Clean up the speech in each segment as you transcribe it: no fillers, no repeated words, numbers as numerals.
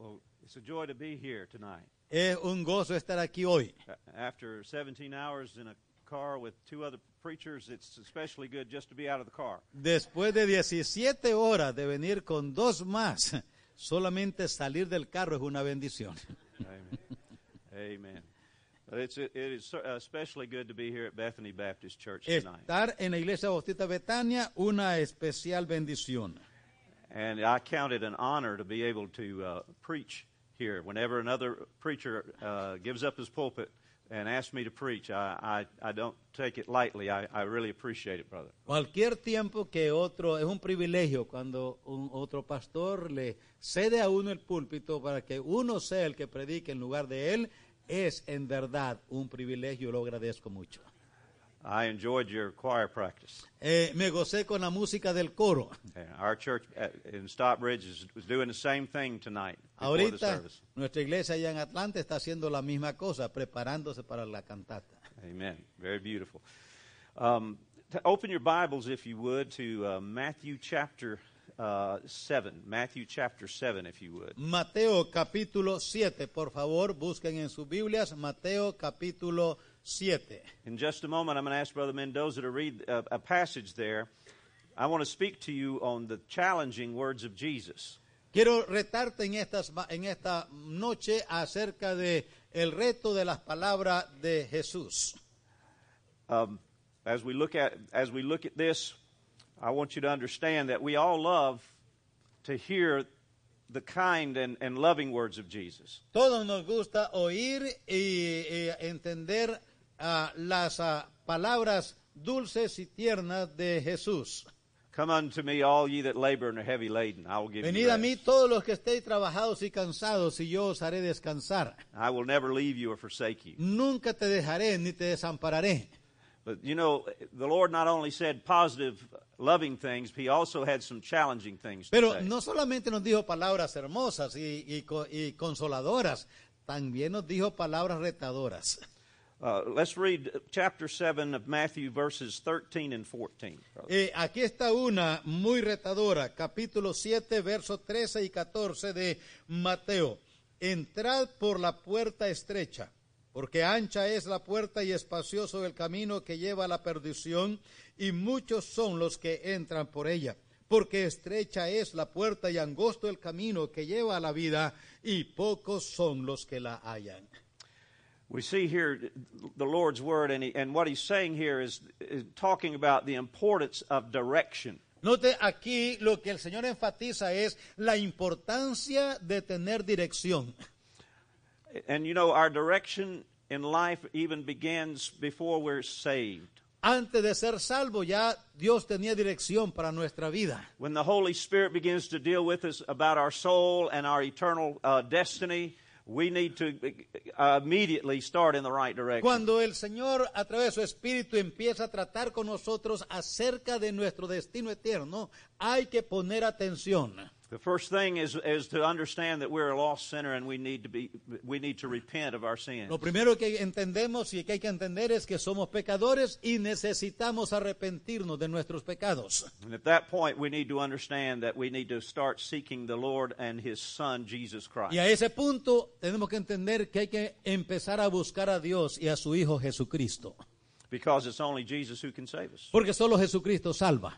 Well, it's a joy to be here tonight. Es un gozo estar aquí hoy. After 17 hours in a car with two other preachers, it's especially good just to be out of the car. Después de 17 horas de venir con dos más, solamente salir del carro es una bendición. Amen. Amen. But it is especially good to be here at Bethany Baptist Church tonight. Estar en la Iglesia Bautista Betania, una especial bendición. And I count it an honor to be able to preach here. Whenever another preacher gives up his pulpit and asks me to preach, I don't take it lightly. I really appreciate it, brother. Cualquier tiempo que otro, es un privilegio cuando otro pastor le cede a uno el púlpito para que uno sea el que predique en lugar de él, es en verdad un privilegio, lo agradezco mucho. I enjoyed your choir practice. Me gocé con la música del coro. Our church in Stockbridge was doing the same thing tonight before the Ahorita service. nuestra iglesia allá en Atlanta está haciendo la misma cosa, preparándose para la cantata. Amen. Very beautiful. Open your Bibles, if you would, to Matthew chapter 7. Matthew chapter 7, if you would. Mateo capítulo 7, por favor, busquen en sus Biblias, Mateo capítulo 7. In just a moment, I'm going to ask Brother Mendoza to read a passage there. I want to speak to you on the challenging words of Jesus. Quiero retarte en esta noche acerca de el reto de las palabras de Jesús. As we look at this, I want you to understand that we all love to hear the kind and loving words of Jesus. Todos nos gusta oír y entender las palabras dulces y tiernas de Jesús. Come unto me, all ye that labor and are heavy laden, I will give Venid you a mí rest. todos los que estéis trabajados y cansados, y yo os haré descansar. I will never leave you or forsake you. Nunca te dejaré ni te desampararé. But you know, the Lord not only said positive, loving things, He also had some challenging things to Pero say. no solamente nos dijo palabras hermosas y consoladoras, también nos dijo palabras retadoras. Let's read chapter 7 of Matthew, verses 13 and 14. Aquí está una muy retadora, capítulo 7, versos 13 y 14 de Mateo. Entrad por la puerta estrecha, porque ancha es la puerta y espacioso el camino que lleva a la perdición, y muchos son los que entran por ella. Porque estrecha es la puerta y angosto el camino que lleva a la vida, y pocos son los que la hallan. We see here the Lord's word, and what He's saying here is talking about the importance of direction. Note aquí lo que el Señor enfatiza es la importancia de tener dirección. And you know, our direction in life even begins before we're saved. Antes de ser salvo ya Dios tenía dirección para nuestra vida. When the Holy Spirit begins to deal with us about our soul and our eternal destiny, we need to immediately start in the right direction. Cuando el Señor a través de su Espíritu empieza a tratar con nosotros acerca de nuestro destino eterno, hay que poner atención. The first thing is to understand that we're a lost sinner and we need to repent of our sins. Lo primero que entendemos y que hay que entender es que somos pecadores y necesitamos arrepentirnos de nuestros pecados. And at that point we need to understand that we need to start seeking the Lord and His Son Jesus Christ. Y a ese punto tenemos que entender que hay que empezar a buscar a Dios y a su Hijo Jesucristo. Because it's only Jesus who can save us. Porque solo Jesucristo salva.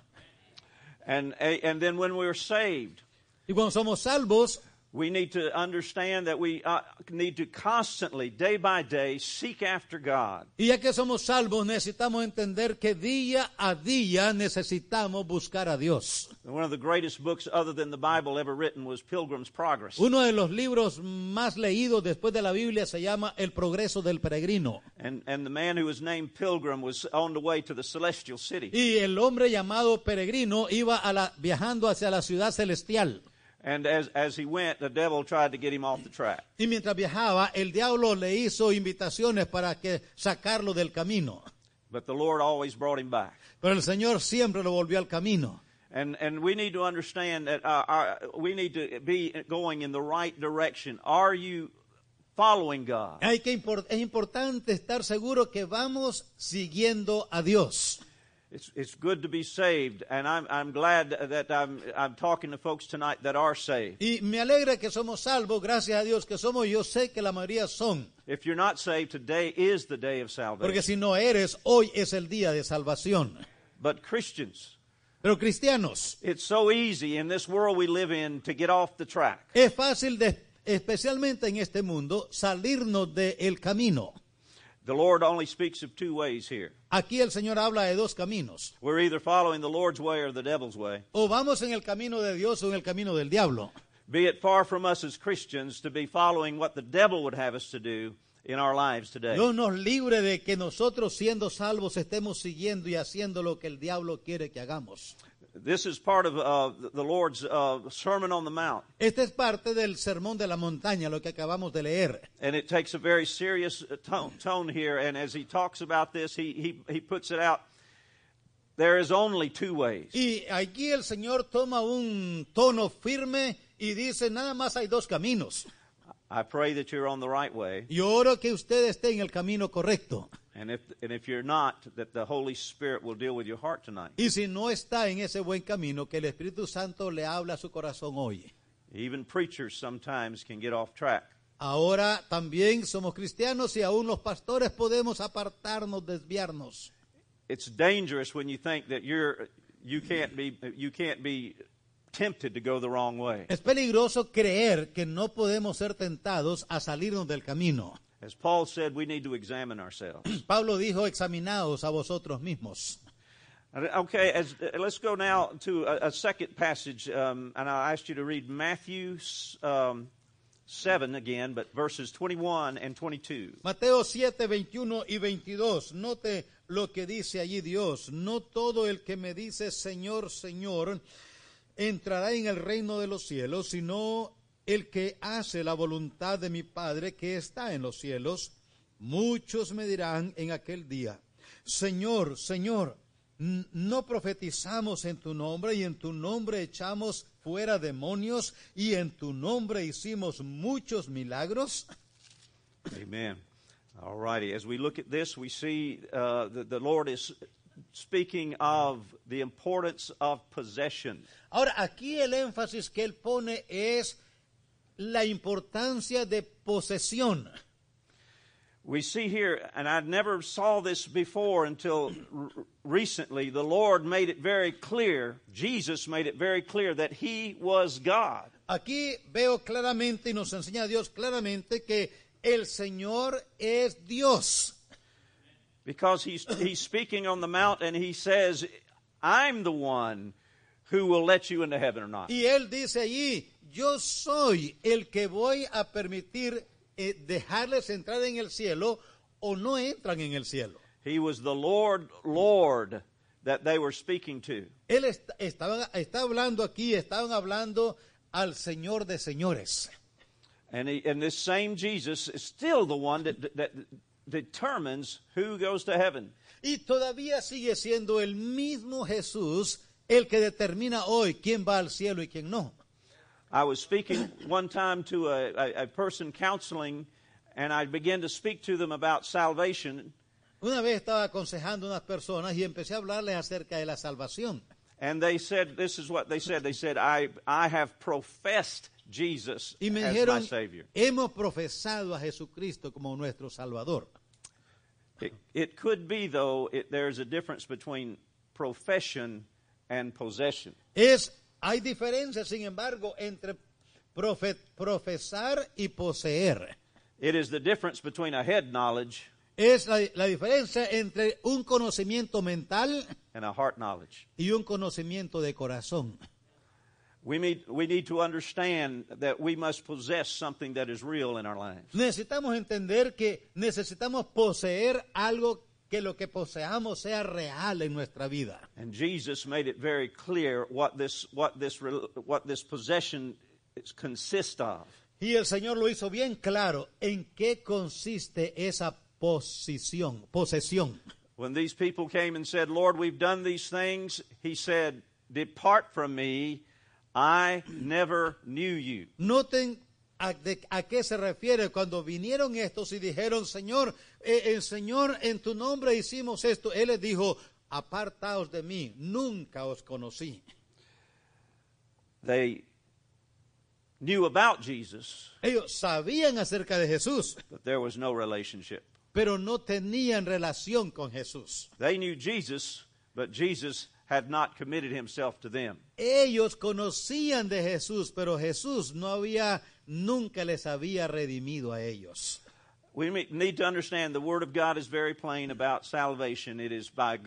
And then when we're saved, Y cuando somos salvos, we need to understand that we need to constantly, day by day, seek after God. y ya que somos salvos, necesitamos entender que día a día necesitamos buscar a Dios. One of the greatest books other than the Bible ever written was Pilgrim's Progress. Uno de los libros más leídos después de la Biblia se llama El Progreso del Peregrino. And the man who was named Pilgrim was on the way to the celestial city. Y el hombre llamado Peregrino iba viajando hacia la ciudad celestial. And as he went, the devil tried to get him off the track. Y mientras viajaba, el diablo le hizo invitaciones para que sacarlo del camino. But the Lord always brought him back. Pero el Señor siempre lo volvió al camino. And we need to understand that we need to be going in the right direction. Are you following God? Es importante estar seguro que vamos siguiendo a Dios. It's good to be saved, and I'm glad that I'm talking to folks tonight that are saved. Y me alegra que somos salvos, gracias a Dios que somos, yo sé que la mayoría son. If you're not saved, today is the day of Porque salvation. si no eres, hoy es el día de salvación. But Christians, Pero cristianos, it's so easy in this world we live in to get off the track. es fácil, especialmente en este mundo, salirnos del camino. The Lord only speaks of two ways here. Aquí el Señor habla de dos caminos. We're either following the Lord's way or the devil's way. O vamos en el camino de Dios o en el camino del diablo. Be it far from us as Christians to be following what the devil would have us to do in our lives today. Dios nos libre de que nosotros siendo salvos estemos siguiendo y haciendo lo que el diablo quiere que hagamos. This is part of the Lord's Sermon on the Mount. Esta es parte del sermón de la montaña, lo que acabamos de leer. And it takes a very serious tone here. And as he talks about this, he puts it out. There is only two ways. Y aquí el Señor toma un tono firme y dice, nada más hay dos caminos. I pray that you're on the right way. Y oro que usted esté en el camino correcto. And if you're not, that the Holy Spirit will deal with your heart tonight. Y si no está en ese buen camino, que el Espíritu Santo le habla a su corazón hoy. Even preachers sometimes can get off track. Ahora también somos cristianos y aún los pastores podemos apartarnos, desviarnos. It's dangerous when you think that you can't be tempted to go the wrong way. Es peligroso creer que no podemos ser tentados a salirnos del camino. As Paul said, we need to examine ourselves. Pablo dijo, examinaos a vosotros mismos. Okay, let's go now to a second passage, and I'll ask you to read Matthew 7 again, but verses 21 and 22. Mateo 7, 21 y 22. Note lo que dice allí Dios. No todo el que me dice Señor, Señor, entrará en el reino de los cielos, sino el que hace la voluntad de mi Padre que está en los cielos. Muchos me dirán en aquel día, Señor, Señor, ¿no profetizamos en tu nombre y en tu nombre echamos fuera demonios y en tu nombre hicimos muchos milagros? Amen. All righty. As we look at this, we see that the Lord is speaking of the importance of possession. Ahora, aquí el énfasis que él pone es la importancia de posesión. We see here, and I never saw this before until recently, the Lord made it very clear, Jesus made it very clear that He was God. Aquí veo claramente y nos enseña Dios claramente que el Señor es Dios. Because he's speaking on the mount and He says, I'm the one who will let you into heaven or not. Y él dice allí, yo soy el que voy a permitir dejarles entrar en el cielo o no entran en el cielo. He was the Lord that they were speaking to. Él está hablando aquí, estaban hablando al Señor de señores. And this same Jesus is still the one that determines who goes to heaven. Y todavía sigue siendo el mismo Jesús el que determina hoy quién va al cielo y quién no. I was speaking one time to a person counseling, and I began to speak to them about salvation. Una vez estaba aconsejando a unas personas y empecé a hablarles acerca de la salvación. And they said, this is what they said. They said, I have professed Jesus Y me as dijeron, my Savior. hemos profesado a Jesucristo como nuestro Salvador. It could be, though, there's a difference between profession and possession. Hay diferencia, sin embargo, entre profesar y poseer. It is the difference between a head knowledge Es la diferencia entre un conocimiento mental and a heart knowledge. y un conocimiento de corazón. We need to understand that we must possess something that is real in our lives. Necesitamos entender que necesitamos poseer algo que lo que poseamos sea real en nuestra vida. And Jesus made it very clear what this possession consists of. Y el Señor lo hizo bien claro en qué consiste esa posesión. When these people came and said, Lord, we've done these things, He said, depart from me, I never knew you. Noten a qué se refiere cuando vinieron estos y dijeron, Señor, Señor, en tu nombre hicimos esto. Él les dijo, apartaos de mí, nunca os conocí. They knew about Jesus, Ellos sabían acerca de Jesús, but there was no relationship. pero no tenían relación con Jesús. They knew Jesus, but Jesus had not committed himself to them. Ellos conocían de Jesús, pero Jesús nunca les había redimido a ellos. We need to understand the Word of God is very plain about salvation. It is by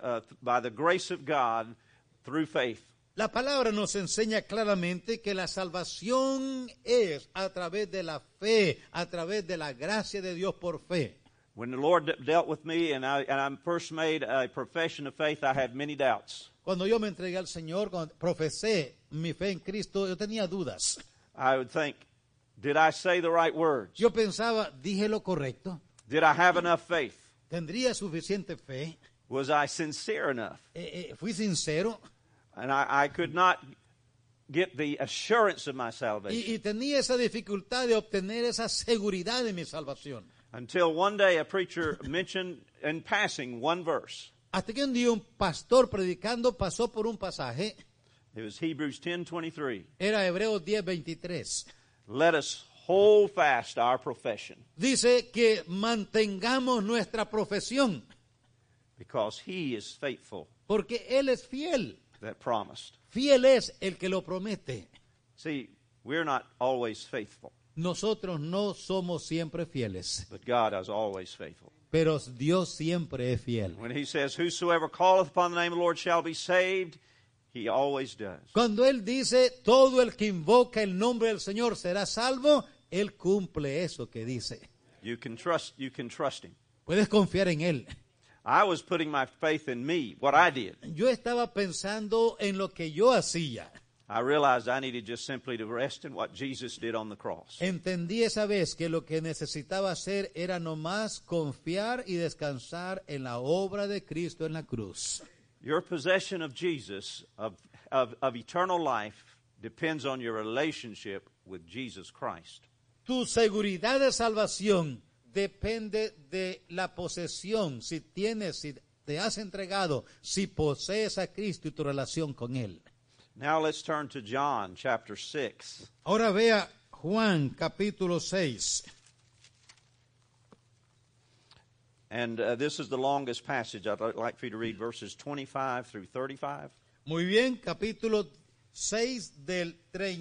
the grace of God through faith. La palabra nos enseña claramente que la salvación es a través de la fe, a través de la gracia de Dios por fe. When the Lord dealt with me and I first made a profession of faith, I had many doubts. Cuando yo me entregué al Señor, cuando profesé mi fe en Cristo, yo tenía dudas. I would think, did I say the right words? Yo pensaba, ¿dije lo correcto? Did I have enough faith? ¿Tendría suficiente fe? Was I sincere enough? ¿Fui sincero? And I could not get the assurance of my salvation Y tenía esa dificultad de obtener esa seguridad de mi salvación. until one day a preacher mentioned in passing one verse. Hasta que un día un pastor predicando pasó por un pasaje, It was Hebrews 10:23. era Hebreos 10:23. Let us hold fast our profession, Dice que mantengamos nuestra profesión, because he is faithful porque Él es fiel. that promised. Fiel es el que lo promete. See, we're not always faithful, Nosotros no somos siempre fieles, but God is always faithful. pero Dios siempre es fiel. When he says, whosoever calleth upon the name of the Lord shall be saved, he always does. Cuando Él dice, todo el que invoca el nombre del Señor será salvo, Él cumple eso que dice. You can trust him. Puedes confiar en Él. I was putting my faith in me, what I did. Yo estaba pensando en lo que yo hacía. I realized I needed just simply to rest in what Jesus did on the cross. Entendí esa vez que lo que necesitaba hacer era nomás confiar y descansar en la obra de Cristo en la cruz. Your possession of Jesus, of eternal life, depends on your relationship with Jesus Christ. Tu seguridad de salvación depende de la posesión, si te has entregado, si posees a Cristo y tu relación con Él. Now let's turn to John chapter 6. Ahora vea Juan capítulo 6. And this is the longest passage. I'd like for you to read verses 25 through 35. Muy bien, capítulo 6 del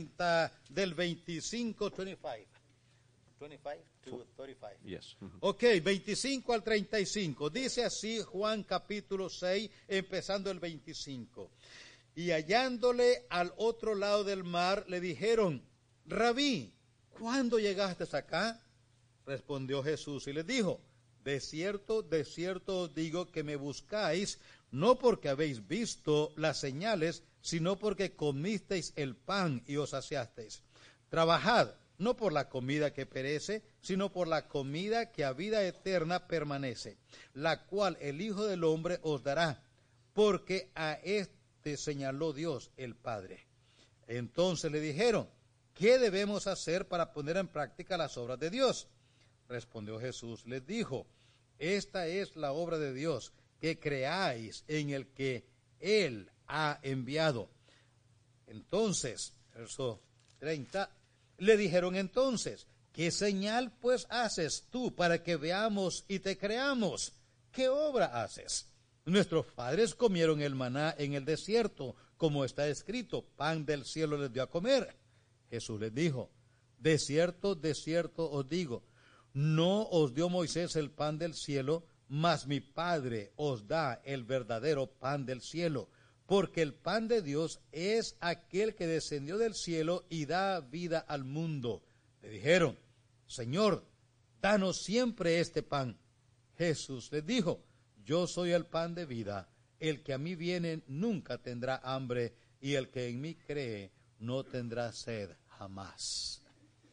25, 25. 25 to 35. Yes. Ok, 25 al 35. Dice así Juan capítulo 6, empezando el 25. Y hallándole al otro lado del mar, le dijeron, Rabí, ¿cuándo llegaste acá? Respondió Jesús y les dijo, de cierto os digo que me buscáis, no porque habéis visto las señales, sino porque comisteis el pan y os saciasteis. Trabajad, no por la comida que perece, sino por la comida que a vida eterna permanece, la cual el Hijo del Hombre os dará, porque a te señaló Dios el Padre. Entonces le dijeron, ¿qué debemos hacer para poner en práctica las obras de Dios? Respondió Jesús, les dijo, esta es la obra de Dios, que creáis en el que Él ha enviado. Entonces, verso 30, le dijeron entonces, ¿qué señal pues haces tú para que veamos y te creamos? ¿Qué obra haces? Nuestros padres comieron el maná en el desierto, como está escrito, pan del cielo les dio a comer. Jesús les dijo, de cierto os digo, no os dio Moisés el pan del cielo, mas mi Padre os da el verdadero pan del cielo, porque el pan de Dios es aquel que descendió del cielo y da vida al mundo. Le dijeron, Señor, danos siempre este pan. Jesús les dijo, yo soy el pan de vida, el que a mí viene nunca tendrá hambre, y el que en mí cree no tendrá sed jamás.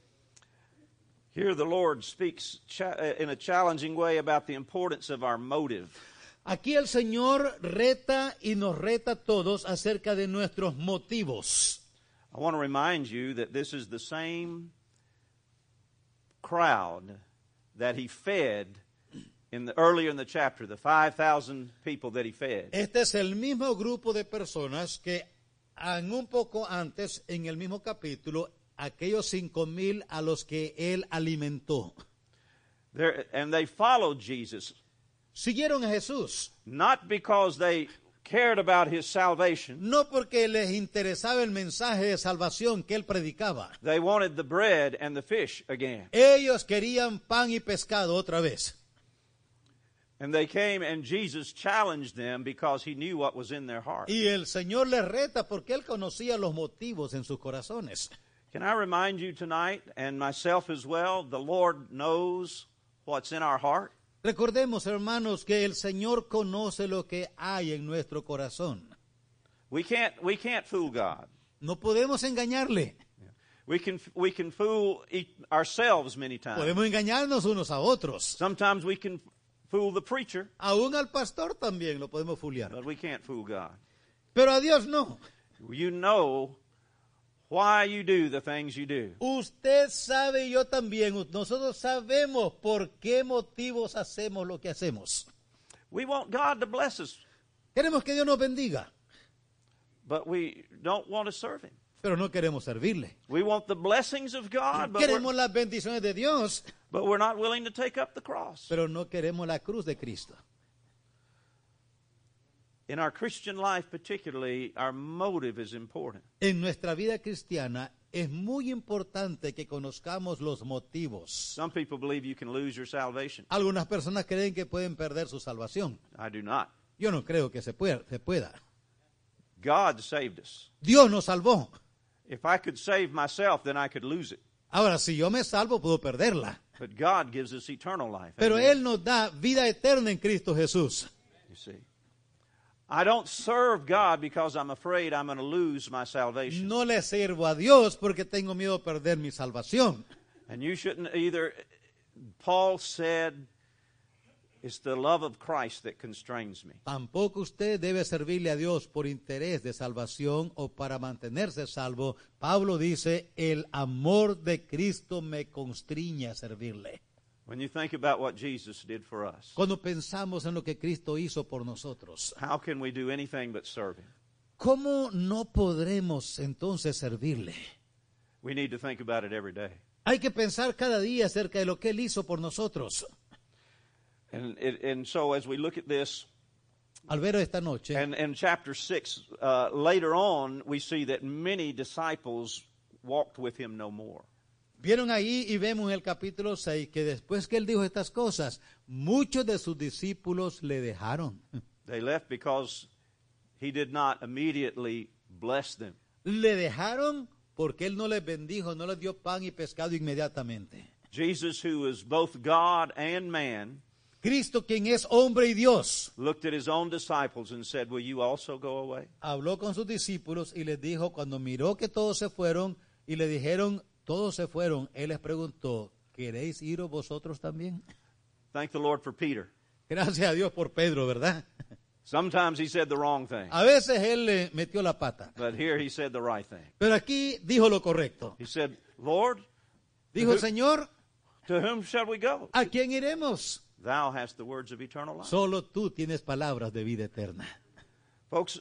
Here the Lord speaks in a challenging way about the importance of our motive. Aquí el Señor reta y nos reta a todos acerca de nuestros motivos. I want to remind you that this is the same crowd that he fed earlier in the chapter, the 5,000 people that he fed. Este es el mismo grupo de personas que un poco antes, en el mismo capítulo, aquellos 5,000 a los que él alimentó. And they followed Jesus, Siguieron a Jesús, not because they cared about his salvation. no porque les interesaba el mensaje de salvación que él predicaba. They wanted the bread and the fish again. Ellos querían pan y pescado otra vez. And they came and Jesus challenged them because he knew what was in their heart. Y el Señor les reta porque él conocía los motivos en sus corazones. Can I remind you tonight, and myself as well, the Lord knows what's in our heart. Recordemos, hermanos, que el Señor conoce lo que hay en nuestro corazón. We can't fool God. No podemos engañarle. We can fool ourselves many times. Podemos engañarnos unos a otros. Sometimes we can fool the preacher, Aún al pastor también lo podemos fuliar. but we can't fool God. Pero a Dios no. You know why you do the things you do. Usted sabe y yo también. Nosotros sabemos por qué motivos hacemos lo que hacemos. We want God to bless us, Queremos que Dios nos bendiga, but we don't want to serve him. pero no queremos servirle. We want the blessings of God, Queremos las bendiciones de Dios, but we're not willing to take up the cross. pero no queremos la cruz de Cristo. In our Christian life particularly, our motive is important. En nuestra vida cristiana es muy importante que conozcamos los motivos. Some people believe you can lose your salvation. Algunas personas creen que pueden perder su salvación. I do not. Yo no creo que se pueda. God saved us. Dios nos salvó. If I could save myself, then I could lose it. Ahora, si yo me salvo, puedo perderla. But God gives us eternal life. Pero Amen. Él nos da vida eterna en Cristo Jesús. You see, I don't serve God because I'm afraid I'm going to lose my salvation. No le sirvo a Dios porque tengo miedo de perder mi salvación. And you shouldn't either. Paul said, it's the love of Christ that constrains me. Tampoco usted debe servirle a Dios por interés de salvación o para mantenerse salvo. Pablo dice, el amor de Cristo me constriñe a servirle. When you think about what Jesus did for us, Cuando pensamos en lo que Cristo hizo por nosotros, how can we do anything but serve him? ¿cómo no podremos entonces servirle? We need to think about it every day. Hay que pensar cada día acerca de lo que Él hizo por nosotros. And so as we look at this, Al ver esta noche, and in chapter 6, later on, we see that many disciples walked with him no more. vieron ahí y vemos en el capítulo 6 que después que Él dijo estas cosas, muchos de sus discípulos le dejaron. They left because he did not immediately bless them. Le dejaron porque Él no les bendijo, no les dio pan y pescado inmediatamente. Jesus, who is both God and man, Cristo, quien es hombre y Dios, looked at his own disciples and said, will you also go away? habló con sus discípulos y les dijo, cuando miró que todos se fueron y le dijeron, todos se fueron, Él les preguntó, ¿queréis iros vosotros también? Thank the Lord for Peter. Gracias a Dios por Pedro, ¿verdad? Sometimes he said the wrong thing, A veces Él le metió la pata, but here he said the right thing. pero aquí dijo lo correcto. He said, Lord, Dijo, Señor, to whom shall we go? ¿a quién iremos? Thou hast the words of eternal life. Solo tú tienes palabras de vida eterna. Folks,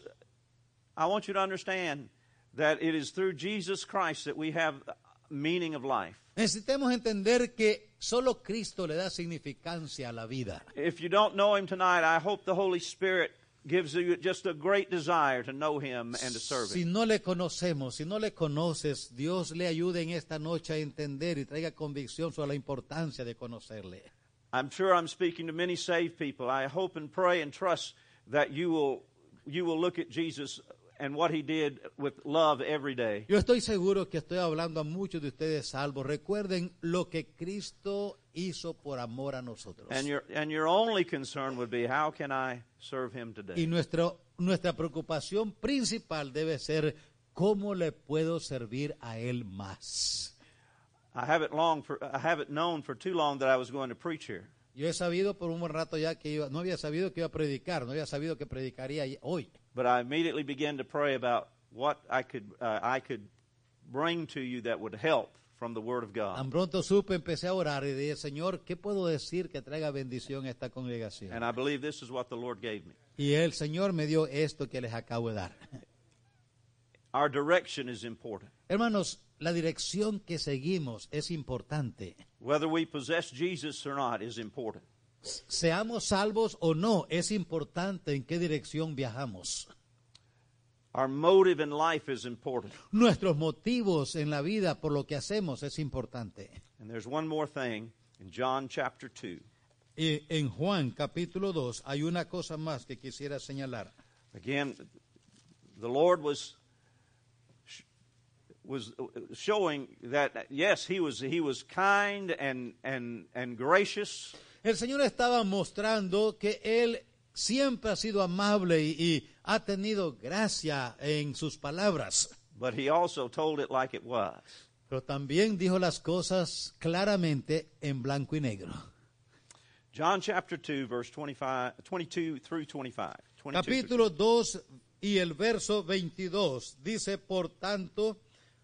I want you to understand that it is through Jesus Christ that we have meaning of life. Necesitamos entender que solo Cristo le da significancia a la vida. If you don't know him tonight, I hope the Holy Spirit gives you just a great desire to know him and to serve Si him. no le conocemos, si no le conoces, Dios le ayude en esta noche a entender y traiga convicción sobre la importancia de conocerle. I'm sure I'm speaking to many saved people. I hope and pray and trust that you will look at Jesus and what he did with love every day. Yo estoy seguro que estoy hablando a muchos de ustedes salvos. Recuerden lo que Cristo hizo por amor a nosotros. And your only concern would be, how can I serve him Y today? nuestra preocupación principal debe ser cómo le puedo servir a Él más. I haven't known for too long that I was going to preach here. Yo he sabido por un buen rato ya que no había sabido que iba a predicar, no había sabido que predicaría hoy. But I immediately began to pray about what I could bring to you that would help from the Word of God. Tan pronto supe, empecé a orar y dije, Señor, ¿qué puedo decir que traiga bendición a esta congregación? And I believe this is what the Lord gave me. Y el Señor me dio esto que les acabo de dar. Our direction is important. Hermanos, la dirección que seguimos es importante. Whether we possess Jesus or not is important. Seamos salvos o no, es importante en qué dirección viajamos. Our motive in life is important. Nuestros motivos en la vida por lo que hacemos es importante. And there's one more thing in John chapter 2. Y en Juan capítulo 2 hay una cosa más que quisiera señalar. Again, the Lord was showing that, yes, he was kind and gracious. El Señor estaba mostrando que Él siempre ha sido amable y ha tenido gracia en sus palabras. But he also told it like it was. Pero también dijo las cosas claramente en blanco y negro. John chapter 2, verse 22 through 25. Capítulo 2 y el verso 22 dice, por tanto,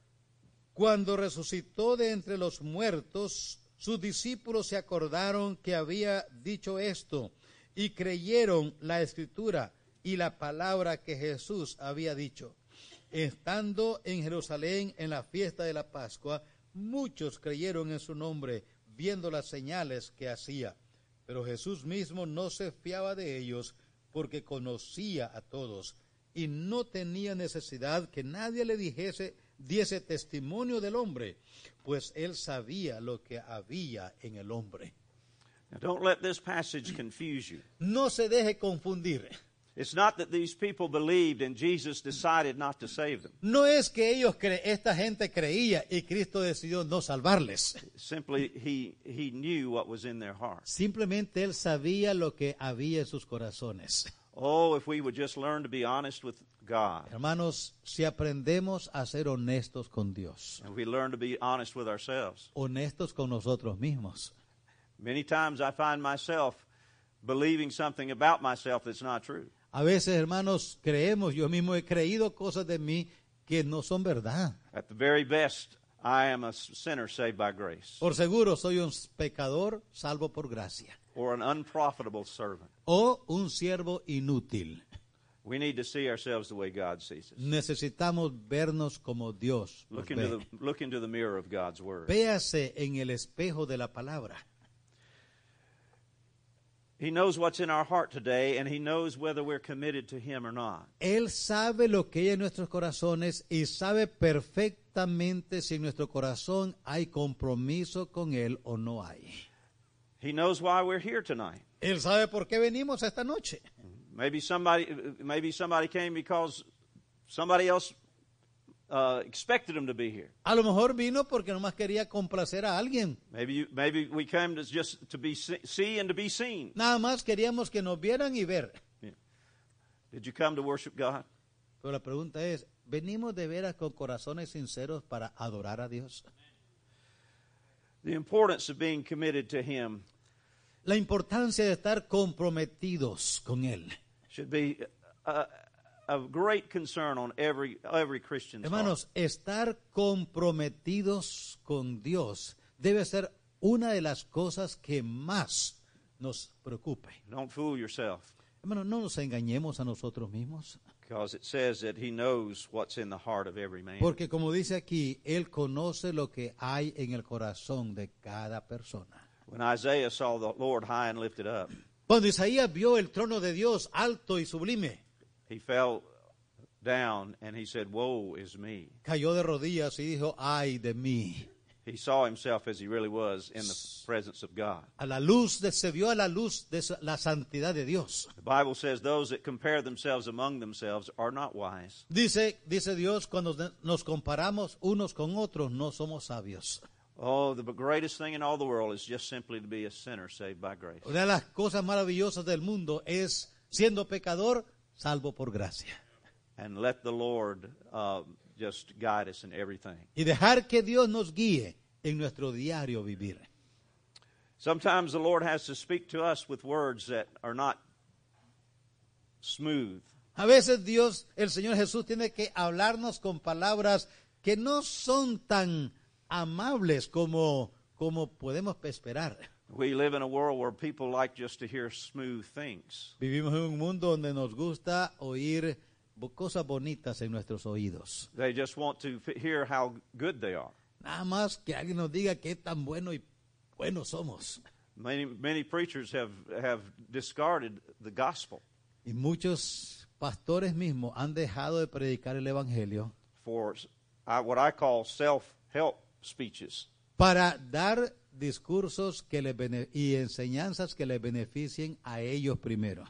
cuando resucitó de entre los muertos, sus discípulos se acordaron que había dicho esto y creyeron la escritura y la palabra que Jesús había dicho. Estando en Jerusalén en la fiesta de la Pascua, muchos creyeron en su nombre, viendo las señales que hacía. Pero Jesús mismo no se fiaba de ellos, porque conocía a todos, y no tenía necesidad que nadie le diese testimonio del hombre, pues él sabía lo que había en el hombre. Now, don't let this passage confuse you. No se deje confundir. It's not that these people believed and Jesus decided not to save them. No es que esta gente creía y Cristo decidió no salvarles. Simply, he knew what was in their hearts. Simplemente él sabía lo que había en sus corazones. Oh, if we would just learn to be honest with God, Hermanos, si aprendemos a ser honestos con Dios, and we learn to be honest with ourselves. honestos con nosotros mismos. Many times I find myself believing something about myself that's not true. A veces, hermanos, yo mismo he creído cosas de mí que no son verdad. At the very best, I am a sinner saved by grace, Por seguro soy un pecador salvo por gracia, or an unprofitable servant. o un siervo inútil. We need to see ourselves the way God sees us. Necesitamos vernos como Dios nos ve. Look into the mirror of God's Word. Véase en el espejo de la palabra. He knows what's in our heart today, and He knows whether we're committed to Him or not. Él sabe lo que hay en nuestros corazones y sabe perfectamente si en nuestro corazón hay compromiso con Él o no hay. He knows why we're here tonight. Él sabe por qué venimos esta noche. Maybe somebody came because somebody else expected him to be here. A lo mejor vino porque nomás quería complacer a alguien. Maybe we came to just to be see and to be seen. Nada más queríamos que nos vieran y ver. Yeah. Did you come to worship God? Pero la pregunta es, ¿venimos de veras con corazones sinceros para adorar a Dios? The importance of being committed to Him La importancia de estar comprometidos con Él. should be a great concern on every Christian's heart. Hermanos, estar comprometidos con Dios debe ser una de las cosas que más nos preocupe. Don't fool yourself, Hermanos, no nos engañemos a nosotros mismos, because it says that He knows what's in the heart of every man. porque como dice aquí, Él conoce lo que hay en el corazón de cada persona. When Isaiah saw the Lord high and lifted up, Cuando Isaías vio el trono de Dios alto y sublime, he fell down and he said, "Woe is me." cayó de rodillas y dijo, ay de mí. He saw himself as he really was in the presence of God. Se vio a la luz de la santidad de Dios. The Bible says those that compare themselves among themselves are not wise. Dice Dios, cuando nos comparamos unos con otros, no somos sabios. Oh, the greatest thing in all the world is just simply to be a sinner saved by grace. Una de las cosas maravillosas del mundo es, siendo pecador, salvo por gracia. And let the Lord just guide us in everything. Y dejar que Dios nos guíe en nuestro diario vivir. Sometimes the Lord has to speak to us with words that are not smooth. A veces el Señor Jesús tiene que hablarnos con palabras que no son tan amables como podemos esperar. We live in a world where people like just to hear smooth things. Vivimos en un mundo donde nos gusta oír cosas bonitas en nuestros oídos. They just want to hear how good they are. Nada más que alguien nos diga qué tan bueno y buenos somos. Many preachers have discarded the gospel Y muchos pastores mismos han dejado de predicar el evangelio for what I call self-help speeches. para dar discursos y enseñanzas que les beneficien a ellos primero.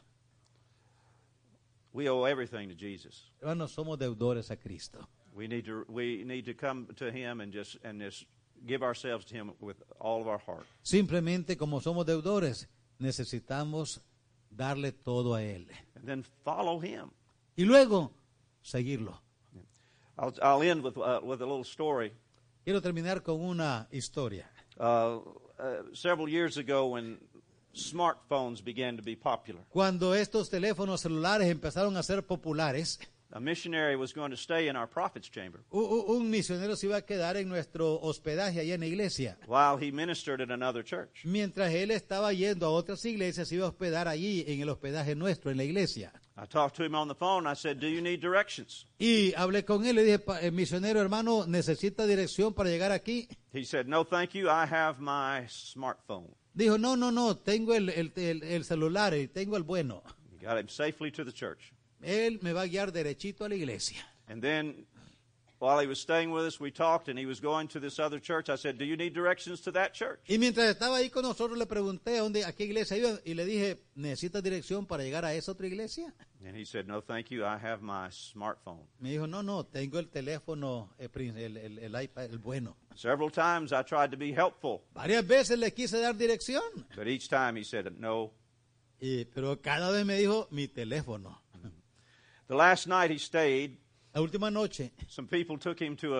We owe everything to Jesus. Hermanos, somos deudores a Cristo. We need to come to Him and just give ourselves to Him with all of our heart. Simplemente como somos deudores, necesitamos darle todo a Él. And then follow Him. Y luego, seguirlo. I'll end with a little story. Quiero terminar con una historia. Several years ago when smartphones began to be popular, Cuando estos teléfonos celulares empezaron a ser populares, a missionary was going to stay in our prophet's chamber un misionero se iba a quedar en nuestro hospedaje allá en la iglesia. while he ministered at another church. Mientras él estaba yendo a otras iglesias, se iba a hospedar allí en el hospedaje nuestro, en la iglesia. I talked to him on the phone. I said, "Do you need directions?" Y hablé con él, le dije, misionero hermano, ¿necesita dirección para llegar aquí? He said, "No, thank you. I have my smartphone." Dijo, no, tengo el celular y tengo el bueno. He got him safely to the church. Él me va a guiar derechito a la iglesia. And then while he was staying with us, we talked, and he was going to this other church. I said, "Do you need directions to that church?" Y mientras estaba ahí con nosotros, le pregunté a qué iglesia iba y le dije, ¿necesitas dirección para llegar a esa otra iglesia? And he said, "No, thank you. I have my smartphone." Me dijo, no, tengo el teléfono, el iPad, el bueno. Several times I tried to be helpful, Varias veces le quise dar dirección, but each time he said, "No." pero cada vez me dijo, mi teléfono. The last night he stayed, La última noche, some people took him to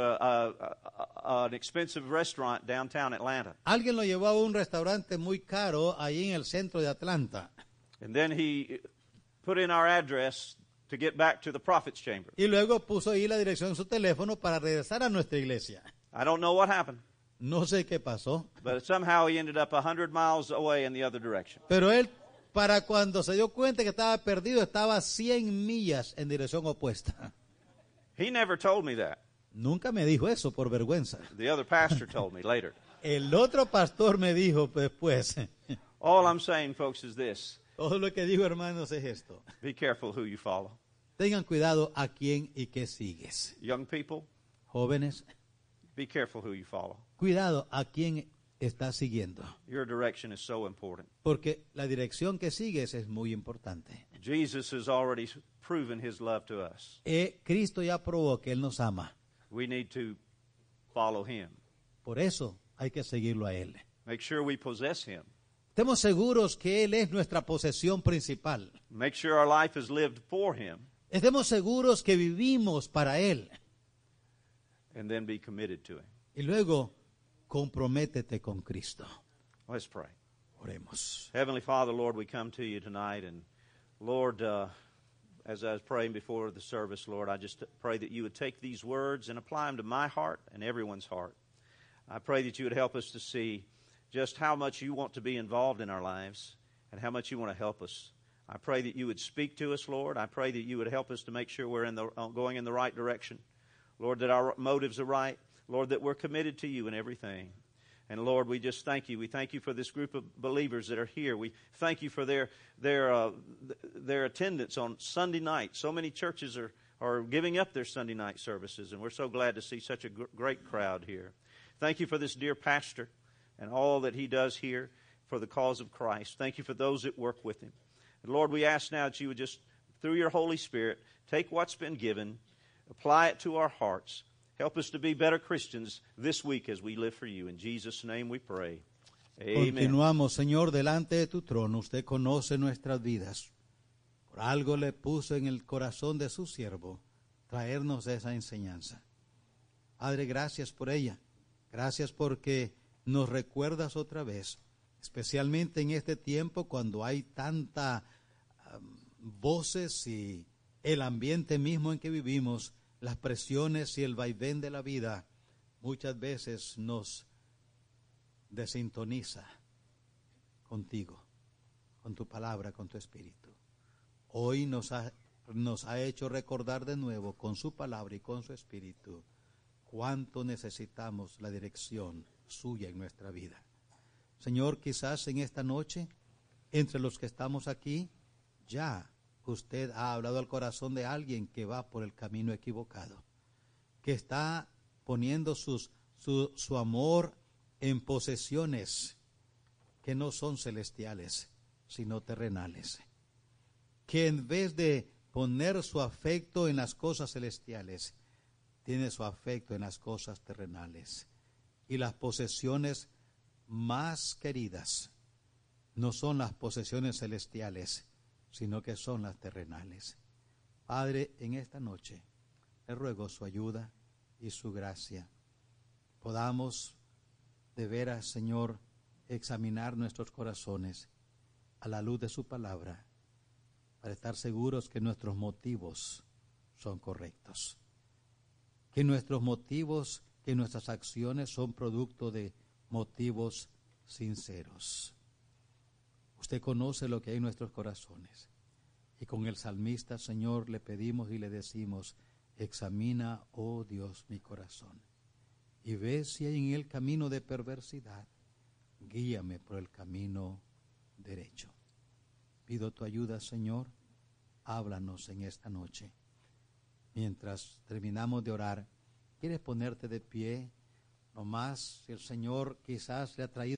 an expensive restaurant downtown Atlanta. alguien lo llevó a un restaurante muy caro ahí en el centro de Atlanta. And then he put in our address to get back to the prophet's chamber. Y luego puso ahí la dirección en su teléfono para regresar a nuestra iglesia. I don't know what happened, No sé qué pasó, but somehow he ended up 100 miles away in the other direction. pero él, para cuando se dio cuenta que estaba perdido, estaba 100 millas en dirección opuesta. He never told me that. Nunca me dijo eso por vergüenza. The other pastor told me later. El otro pastor me dijo después, All I'm saying, folks, is this. todo lo que digo, hermanos, es esto. Be careful who you follow. Tengan cuidado a quién y qué sigues. Young people, Jóvenes, be careful who you follow. cuidado a quién estás siguiendo. Your direction is so important. Porque la dirección que sigues es muy importante. Jesus has already proven his love to us. Cristo ya probó que Él nos ama. We need to follow him. Por eso hay que seguirlo a Él. Make sure we possess him. Estemos seguros que Él es nuestra posesión principal. Make sure our life is lived for him, Estemos seguros que vivimos para Él. and then be committed to him. Y luego, comprométete con Cristo. Let's pray. Oremos. Heavenly Father, Lord, we come to you tonight, and Lord, as I was praying before the service, Lord, I just pray that you would take these words and apply them to my heart and everyone's heart. I pray that you would help us to see just how much you want to be involved in our lives and how much you want to help us. I pray that you would speak to us, Lord. I pray that you would help us to make sure we're going in the right direction. Lord, that our motives are right. Lord, that we're committed to you in everything. And Lord, we just thank you. We thank you for this group of believers that are here. We thank you for their attendance on Sunday night. So many churches are giving up their Sunday night services, and we're so glad to see such a great crowd here. Thank you for this dear pastor and all that he does here for the cause of Christ. Thank you for those that work with him. And Lord, we ask now that you would just, through your Holy Spirit, take what's been given, apply it to our hearts. Help us to be better Christians this week as we live for you. In Jesus' name we pray. Amen. Continuamos, Señor, delante de tu trono. Usted conoce nuestras vidas. Por algo le puso en el corazón de su siervo traernos esa enseñanza. Padre, gracias por ella. Gracias porque nos recuerdas otra vez, especialmente en este tiempo cuando hay tanta voces y el ambiente mismo en que vivimos, las presiones y el vaivén de la vida muchas veces nos desintoniza contigo, con tu palabra, con tu espíritu. Hoy nos ha hecho recordar de nuevo con su palabra y con su espíritu cuánto necesitamos la dirección suya en nuestra vida. Señor, quizás en esta noche, entre los que estamos aquí, ya usted ha hablado al corazón de alguien que va por el camino equivocado, que está poniendo su amor en posesiones que no son celestiales, sino terrenales, que en vez de poner su afecto en las cosas celestiales, tiene su afecto en las cosas terrenales. Y las posesiones más queridas no son las posesiones celestiales, sino que son las terrenales. Padre, en esta noche le ruego su ayuda y su gracia. Podamos de veras, Señor, examinar nuestros corazones a la luz de su palabra, para estar seguros que nuestros motivos son correctos, que nuestros motivos, que nuestras acciones son producto de motivos sinceros. Usted conoce lo que hay en nuestros corazones, y con el salmista, Señor, le pedimos y le decimos: examina, oh Dios, mi corazón, y ve si hay en el camino de perversidad, guíame por el camino derecho. Pido tu ayuda, Señor, háblanos en esta noche. Mientras terminamos de orar, ¿quieres ponerte de pie? Nomás, si el Señor quizás le ha traído